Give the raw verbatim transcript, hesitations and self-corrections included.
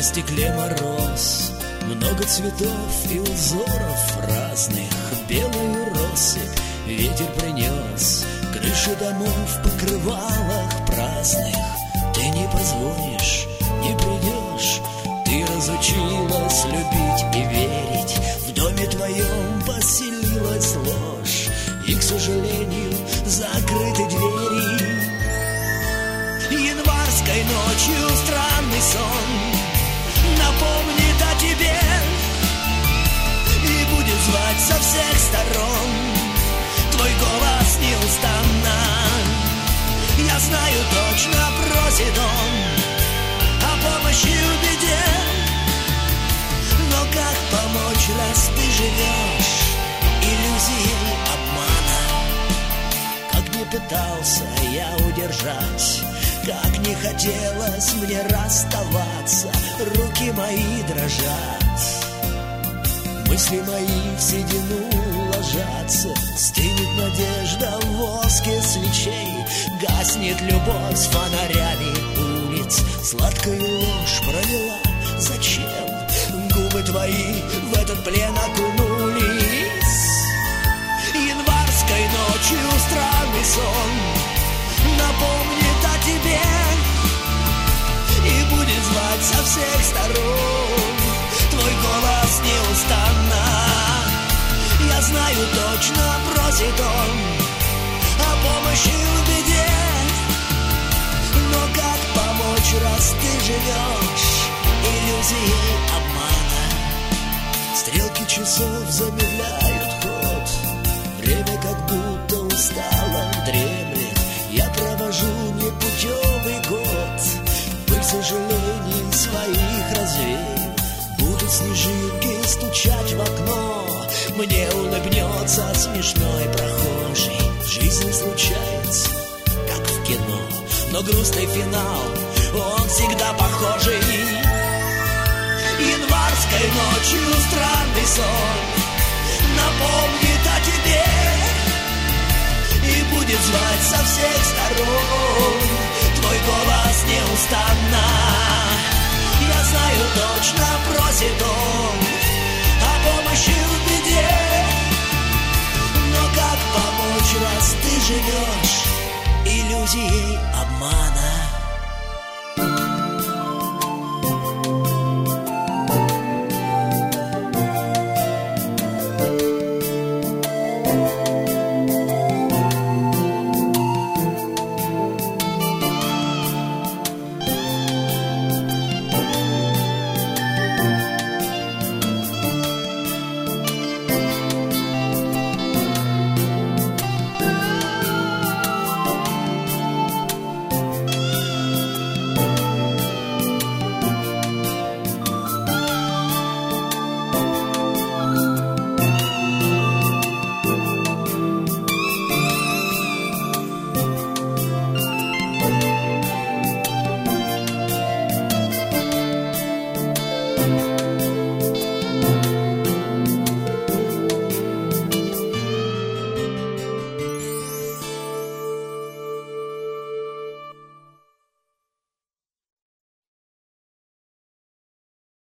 стекле мороз, много цветов и узоров разных. Белую россыпь ветер принес, крыши домов в покрывалах праздных. Ты не позвонишь, не придешь, ты разучилась любить и верить. В доме твоем поселилась ложь, и, к сожалению, закрыты двери. Январской ночью странный сон напомнит о тебе и будет звать со всех сторон. Твой голос неустанно, я знаю точно, просит он о помощи в беде. Но как помочь, раз ты живешь иллюзией обмана? Как не пытался я удержать, как не хотелось мне расставаться, руки мои дрожат, мысли мои в седину ложатся. Стынет надежда в воске свечей, гаснет любовь с фонарями улиц. Сладкую ложь провела, зачем? Губы твои в этот плен окунулись. Январской ночью странный сон напомнит о тебе и будет звать со всех сторон. Твой голос неустанно, я знаю точно, просит он о помощи в беде. Но как помочь, раз ты живешь иллюзией обмана? Стрелки часов замедляют ход, время как будто устало дремлет. Я провожу непутевый год, пыль сожалений своих развею. Будут снежинки стучать в окно, мне улыбнется смешной прохожий. В жизни случается, как в кино, но грустный финал, он всегда похожий. Январской ночью странный сон напомнит о тебе и будет звать со всех сторон. Твой голос неустанно, я знаю точно, просит он о помощи в беде. Но как помочь, раз ты живешь иллюзией обмана?